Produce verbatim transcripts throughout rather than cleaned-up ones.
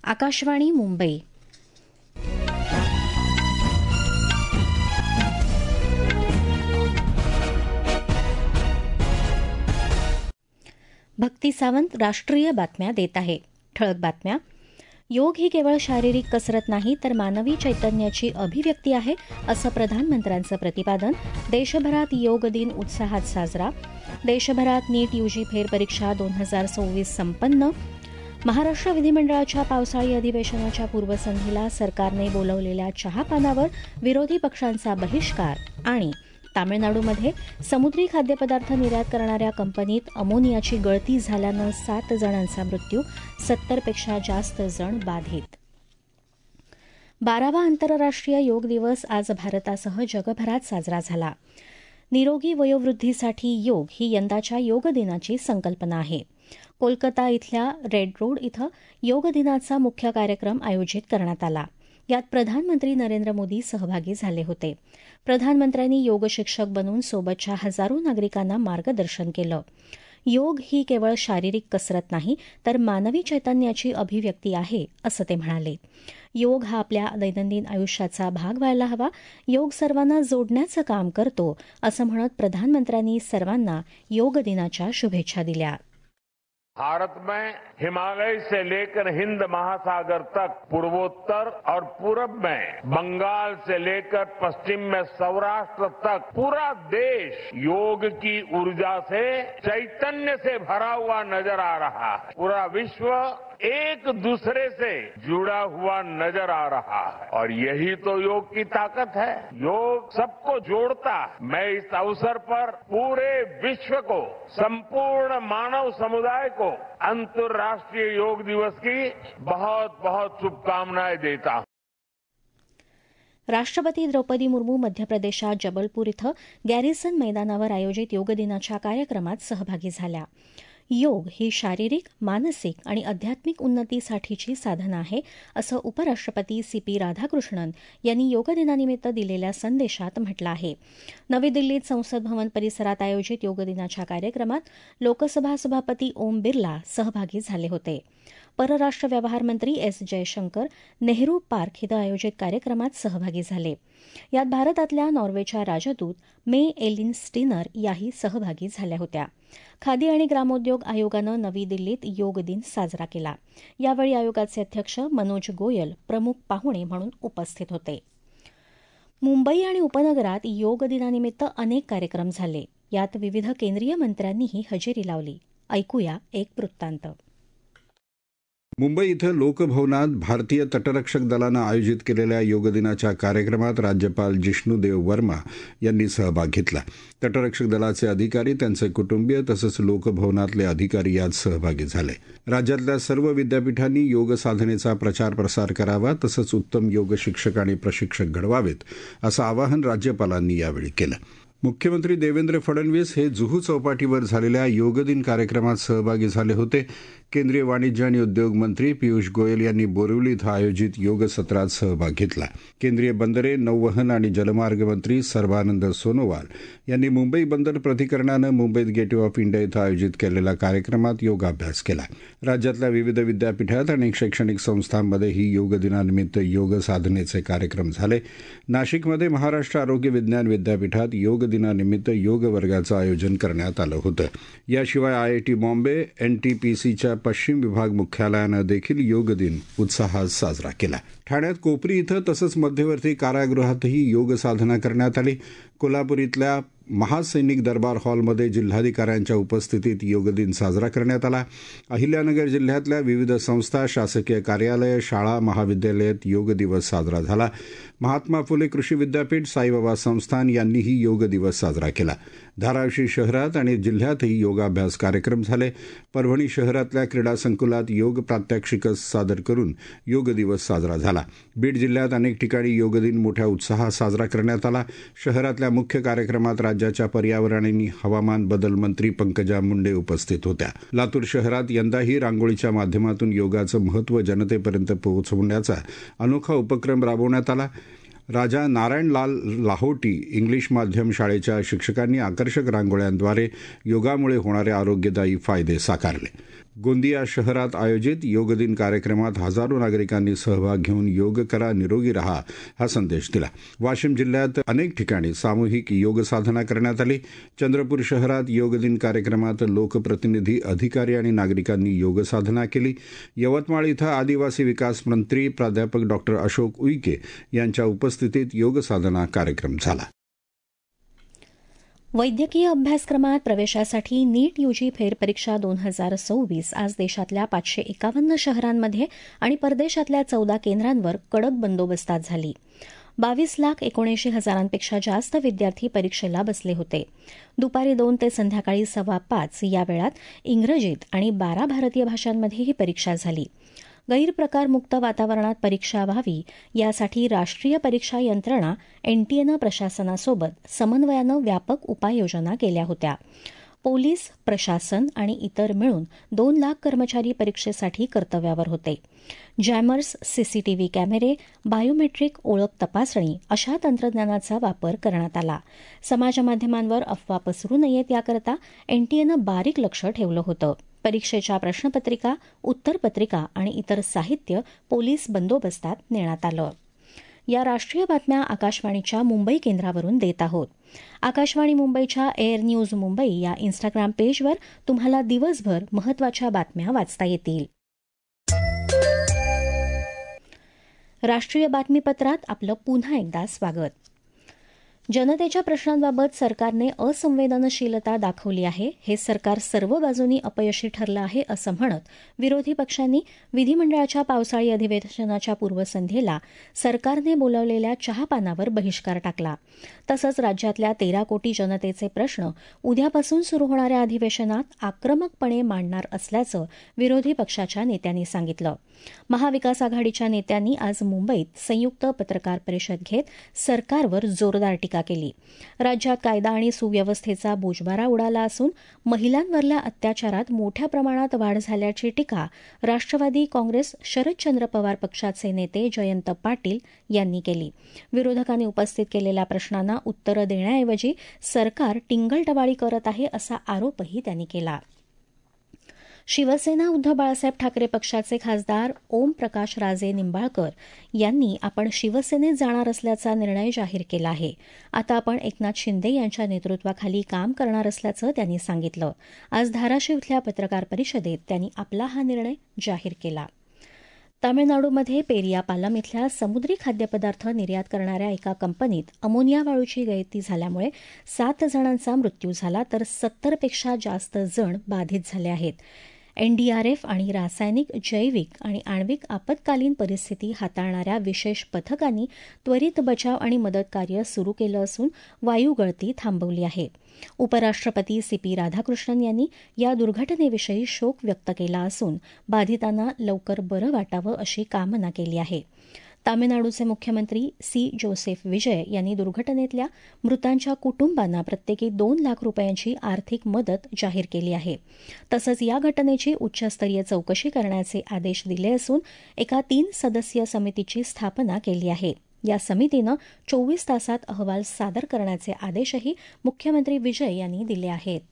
आकाशवाणी मुंबई. भक्ती सावंत राष्ट्रीय बातम्या देत आहे. ठळक बातम्या. योग ही केवळ शारीरिक कसरत नाही तर मानवी चैतन्याची अभिव्यक्ती आहे, असं प्रधानमंत्र्यांचं प्रतिपादन. देशभरात योग दिन उत्साहात साजरा. देशभरात नीट यूजी फेरपरीक्षा दोन हजार सव्वीस संपन्न. महाराष्ट्र विधिमंडळाच्या पावसाळी अधिवेशनाच्या पूर्वसंध्येला सरकारने बोलवलेल्या चहापानावर विरोधी पक्षांचा बहिष्कार. आणि तामिळनाडूमध्ये समुद्री खाद्यपदार्थ निर्यात करणाऱ्या कंपनीत अमोनियाची गळती झाल्यानं सात जणांचा मृत्यू, सत्तरपेक्षा जास्त जण बाधित. बारावा आंतरराष्ट्रीय योग दिवस आज भारतासह जगभरात साजरा झाला. निरोगी वयोवृद्धीसाठी योग ही यंदाच्या योग दिनाची संकल्पना आहे. कोलकाता इथल्या रेड रोड इथं योग दिनाचा मुख्य कार्यक्रम आयोजित करण्यात आला. यात प्रधानमंत्री नरेंद्र मोदी सहभागी झाले होते. प्रधानमंत्र्यांनी योग शिक्षक बनून सोबतच्या हजारो नागरिकांना मार्गदर्शन केलं. योग ही केवळ शारीरिक कसरत नाही तर मानवी चैतन्याची अभिव्यक्ती आहे, असं ते म्हणाले. योग हा आपल्या दैनंदिन आयुष्याचा भाग व्हायला हवा. योग सर्वांना जोडण्याचं काम करतो, असं म्हणत प्रधानमंत्र्यांनी सर्वांना योग दिनाच्या शुभेच्छा दिल्या. भारत में हिमालय से लेकर हिंद महासागर तक, पूर्वोत्तर और पूरब में बंगाल से लेकर पश्चिम में सौराष्ट्र तक पूरा देश योग की ऊर्जा से, चैतन्य से भरा हुआ नजर आ रहा है. पूरा विश्व एक दूसरे से जुड़ा हुआ नजर आ रहा है और यही तो योग की ताकत है. योग सबको जोड़ता है. मैं इस अवसर पर पूरे विश्व को, संपूर्ण मानव समुदाय को अंतर्राष्ट्रीय योग दिवस की बहुत बहुत शुभकामनाएं देता हूं. राष्ट्रपती द्रौपदी मुर्मू मध्य प्रदेशात जबलपूर इथं गॅरिसन मैदानावर आयोजित योग दिनाच्या कार्यक्रमात सहभागी झाल्या. योग ही शारीरिक, मानसिक आणि आध्यात्मिक उन्नतीसाठीची साधना आहे, असं उपराष्ट्रपती सी पी राधाकृष्णन यांनी योग दिनानिमित्त दिलेल्या संदेशात म्हटलं आहे. नवी दिल्लीत संसद भवन परिसरात आयोजित योग दिनाच्या कार्यक्रमात लोकसभा सभापती ओम बिर्ला सहभागी झाले होते. परराष्ट्र व्यवहार मंत्री एस जयशंकर नेहरू पार्क इथं आयोजित कार्यक्रमात सहभागी झाले. यात भारतातल्या नॉर्वेच्या राजदूत मे एलिन स्टिनर याही सहभागी झाल्या होत्या. खादी आणि ग्रामोद्योग आयोगानं नवी दिल्लीत योग दिन साजरा केला. यावेळी आयोगाचे अध्यक्ष मनोज गोयल प्रमुख पाहुणे म्हणून उपस्थित होते. मुंबई आणि उपनगरात योग दिनानिमित्त अनेक कार्यक्रम झाले. यात विविध केंद्रीय मंत्र्यांनीही हजेरी लावली. ऐकूया एक वृत्तांत. मुंबई इथं लोकभवनात भारतीय तटरक्षक दलानं आयोजित केलेल्या योग दिनाच्या कार्यक्रमात राज्यपाल जिष्णुदेव वर्मा यांनी सहभाग घेतला. तटरक्षक दलाचे अधिकारी, त्यांचे कुटुंबीय तसंच लोकभवनातले अधिकारी यात सहभागी झाले. राज्यातल्या सर्व विद्यापीठांनी योग साधनेचा प्रचार प्रसार करावा, तसंच उत्तम योग शिक्षक आणि प्रशिक्षक घडवावेत, असं आवाहन राज्यपालांनी यावेळी केलं. मुख्यमंत्री देवेंद्र फडणवीस हे जुहू चौपाटीवर झालेल्या योग दिन कार्यक्रमात सहभागी झाले होते. केंद्रीय वाणिज्य आणि उद्योग मंत्री पियुष गोयल यांनी बोरिवली इथं आयोजित योग सत्रात सहभाग घेतला. केंद्रीय बंदरे, नौवहन आणि जलमार्ग मंत्री सर्बानंद सोनोवाल यांनी मुंबई बंदर प्राधिकरणानं मुंबईत गेटवे ऑफ इंडिया इथं आयोजित केलेल्या कार्यक्रमात योगाभ्यास केला. राज्यातल्या विविध विद्यापीठात आणि शैक्षणिक संस्थांमध्येही योग दिनानिमित्त योग साधनेचे कार्यक्रम झाले. नाशिकमध्ये महाराष्ट्र आरोग्य विज्ञान विद्यापीठात योग दिनानिमित्त योग वर्गाचं आयोजन करण्यात आलं होतं. याशिवाय आयआयटी बॉम्बे, एनटीपीसीच्या पश्चिम विभाग मुख्यालयानं देखील योग दिन उत्साहात साजरा केला. ठाण्यात कोपरी इथं तसंच मध्यवर्ती कारागृहातही योग साधना करण्यात आली. कोल्हापूर इथल्या महासैनिक दरबार हॉलमध्ये जिल्हाधिकाऱ्यांच्या उपस्थितीत योग दिन साजरा करण्यात आला. अहिल्यानगर जिल्ह्यातल्या विविध संस्था, शासकीय कार्यालय, शाळा, महाविद्यालयात योग दिवस साजरा झाला. महात्मा फुले कृषी विद्यापीठ, साईबाबा संस्थान यांनीही योग दिवस साजरा केला. धाराशिव शहरात आणि जिल्ह्यातही योगाभ्यास कार्यक्रम झाले. परभणी शहरातल्या क्रीडा संकुलात योग प्रात्यक्षिकं सादर करून योग दिवस साजरा झाला. बीड जिल्ह्यात अनेक ठिकाणी योग दिन मोठ्या उत्साहात साजरा करण्यात आला. शहरातल्या मुख्य कार्यक्रमात राज्याच्या पर्यावरण आणि हवामान बदल मंत्री पंकजा मुंडे उपस्थित होत्या. लातूर शहरात यंदाही रांगोळीच्या माध्यमातून योगाचं महत्त्व जनतेपर्यंत पोहोचवण्याचा अनोखा उपक्रम राबवण्यात आला. राजा नारायणलाल लाहोटी इंग्लिश माध्यम शाळेच्या शिक्षकांनी आकर्षक रांगोळ्यांद्वारे योगामुळे होणारे आरोग्यदायी फायदे साकारले. गोंदिया शहरात आयोजित योग दिन कार्यक्रमात हजारो नागरिकांनी सहभाग घेऊन योग करा निरोगी रहा हा संदेश दिला. वाशिम जिल्ह्यात अनेक ठिकाणी सामूहिक योग साधना करण्यात आली. चंद्रपूर शहरात योग दिन कार्यक्रमात लोकप्रतिनिधी, अधिकारी आणि नागरिकांनी योग साधना केली. यवतमाळ इथं आदिवासी विकास मंत्री प्राध्यापक डॉक्टर अशोक उईके यांच्या उपस्थितीत योग साधना कार्यक्रम झाला. वैद्यकीय अभ्यासक्रमात प्रवेशासाठी नीट यूजी फेरपरीक्षा दोन हजार सव्वीस आज देशातल्या पाचशे एकावन्न शहरांमध्ये आणि परदेशातल्या चौदा केंद्रांवर कडक बंदोबस्तात झाली. बावीस लाख एकोणऐंशी हजारांपेक्षा जास्त विद्यार्थी परीक्षेला बसले होते. दुपारी दोन ते संध्याकाळी सव्वा पाच या वेळात इंग्रजीत आणि बारा भारतीय भाषांमध्ये ही परीक्षा झाली. गैरप्रकारमुक्त वातावरणात परीक्षा व्हावी यासाठी राष्ट्रीय परीक्षा यंत्रणा एनटीएनं प्रशासनासोबत समन्वयानं व्यापक उपाययोजना केल्या होत्या. पोलीस, प्रशासन आणि इतर मिळून दोन लाख कर्मचारी परीक्षेसाठी कर्तव्यावर होते. जॅमर्स, सीसीटीव्ही कॅमेरे, बायोमेट्रिक ओळख तपासणी अशा तंत्रज्ञानाचा वापर करण्यात आला. समाजमाध्यमांवर अफवा पसरू नयेत याकरता एनटीएनं बारीक लक्ष ठेवलं होतं. परीक्षेच्या प्रश्नपत्रिका, उत्तरपत्रिका आणि इतर साहित्य पोलीस बंदोबस्तात नेण्यात आलं. या राष्ट्रीय बातम्या आकाशवाणीच्या मुंबई केंद्रावरून देत आहोत. आकाशवाणी मुंबईच्या एअर न्यूज मुंबई या इन्स्टाग्राम पेजवर तुम्हाला दिवसभर महत्त्वाच्या बातम्या वाचता येतील. राष्ट्रीय बातमीपत्रात आपलं पुन्हा एकदा स्वागत. जनतेच्या प्रश्नांबाबत सरकारने असंवेदनशीलता दाखवली आहे. हे सरकार सर्व बाजूंनी अपयशी ठरलं आहे असं म्हणत विरोधी पक्षांनी विधिमंडळाच्या पावसाळी अधिवेशनाच्या पूर्वसंध्येला सरकारने बोलावलेल्या चहापानावर बहिष्कार टाकला. तसंच राज्यातल्या तेरा कोटी जनतेचे प्रश्न उद्यापासून सुरू होणाऱ्या अधिवेशनात आक्रमकपणे मांडणार असल्याचं विरोधी पक्षाच्या नेत्यांनी सांगितलं. महाविकास आघाडीच्या नेत्यांनी आज मुंबईत संयुक्त पत्रकार परिषद घेत सरकारवर जोरदार टीका केली. राज्यात कायदा आणि सुव्यवस्थेचा बोजबारा उडाला असून महिलांवरल्या अत्याचारात मोठ्या प्रमाणात वाढ झाल्याची टीका राष्ट्रवादी काँग्रेस शरदचंद्र पवार पक्षाचे नेते जयंत पाटील यांनी केली. विरोधकांनी उपस्थित केलेल्या प्रश्नांना उत्तरं देण्याऐवजी सरकार टिंगलटवाळी करत आहे असा आरोपही त्यांनी केला. शिवसेना उद्धव बाळासाहेब ठाकरे पक्षाचे खासदार ओमप्रकाश राजे निंबाळकर यांनी आपण शिवसेनेत जाणार असल्याचा निर्णय जाहीर केला आहे. आता आपण एकनाथ शिंदे यांच्या नेतृत्वाखाली काम करणार असल्याचं त्यांनी सांगितलं. आज धाराशिव इथल्या पत्रकार परिषदेत त्यांनी आपला हा निर्णय जाहीर केला. तामिळनाडूमध्ये पेरियापालम इथल्या समुद्री खाद्यपदार्थ निर्यात करणाऱ्या एका कंपनीत अमोनिया वाळूची गळती झाल्यामुळे सात जणांचा मृत्यू झाला तर सत्तरपेक्षा जास्त जण बाधित झाले आहेत. एनडीआरएफ आणि रासायनिक, जैविक आणि आण्विक आपत्कालीन परिस्थिती हाताळणाऱ्या विशेष पथकांनी त्वरित बचाव आणि मदत कार्य सुरू केलं असून वायुगळती थांबवली आहे. उपराष्ट्रपती सी पी राधाकृष्णन यांनी या दुर्घटनेविषयी शोक व्यक्त केला असून बाधितांना लवकर बरं वाटावं अशी कामना केली आहे. तामिळनाडूचे मुख्यमंत्री सी जोसेफ विजय यांनी दुर्घटनेतल्या मृतांच्या कुटुंबांना प्रत्येकी दोन लाख रुपयांची आर्थिक मदत जाहीर केली आहे. तसंच या घटनेची उच्चस्तरीय चौकशी करण्याचे आदेश दिले असून एका तीन सदस्यीय समितीची स्थापना केली आहे. या समितीनं चोवीस तासात अहवाल सादर करण्याचे आदेशही मुख्यमंत्री विजय यांनी दिले आहेत.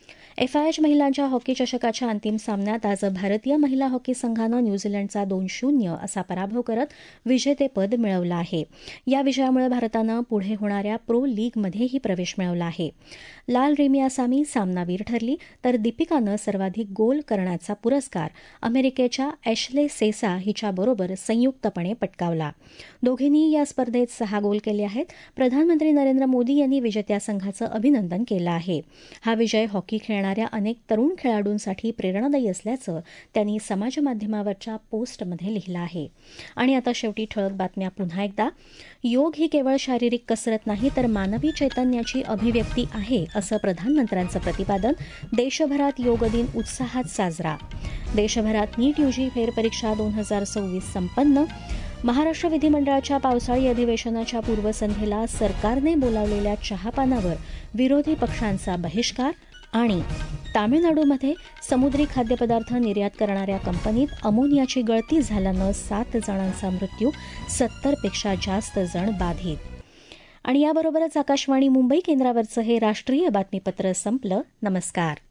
एफआयएच महिलांच्या हॉकी चषकाच्या अंतिम सामन्यात आज भारतीय महिला हॉकी संघानं न्यूझीलंडचा दोन शून्य असा पराभव करत विजेतेपद मिळवलं आहे. या विजयामुळे भारतानं पुढे होणाऱ्या प्रो लीगमध्येही प्रवेश मिळवला आहे. लाल रेमियासामी सामनावीर ठरली तर दीपिकानं सर्वाधिक गोल करण्याचा पुरस्कार अमेरिकेच्या ॲशले सेसा हिच्याबरोबर संयुक्तपणे पटकावला. दोघींनी या स्पर्धेत सहा गोल केले आहेत. प्रधानमंत्री नरेंद्र मोदी यांनी विजेत्या संघाचं अभिनंदन केलं आहे. हा विजय हॉकी खेळणाऱ्या अनेक तरुण खेळाडूंसाठी प्रेरणादायी असल्याचं त्यांनी समाजमाध्यमावरच्या पोस्टमध्ये लिहिलं आहे. आणि आता शेवटी ठळक बातम्या पुन्हा एकदा. योग ही केवळ शारीरिक कसरत नाही तर मानवी चैतन्याची अभिव्यक्ती आहे असं प्रधानमंत्र्यांचं प्रतिपादन. देशभरात योग दिन उत्साहात साजरा. देशभरात नीट यूजी फेरपरीक्षा दोन हजार सव्वीस संपन्न. महाराष्ट्र विधिमंडळाच्या पावसाळी अधिवेशनाच्या पूर्वसंध्येला सरकारने बोलावलेल्या चहापानावर विरोधी पक्षांचा बहिष्कार. आणि तामिळनाडूमध्ये समुद्री खाद्यपदार्थ निर्यात करणाऱ्या कंपनीत अमोनियाची गळती झाल्यानं सात जणांचा मृत्यू, सत्तरपेक्षा जास्त जण बाधित. आणि याबरोबरच आकाशवाणी मुंबई केंद्रावरचं हे राष्ट्रीय बातमीपत्र संपलं. नमस्कार.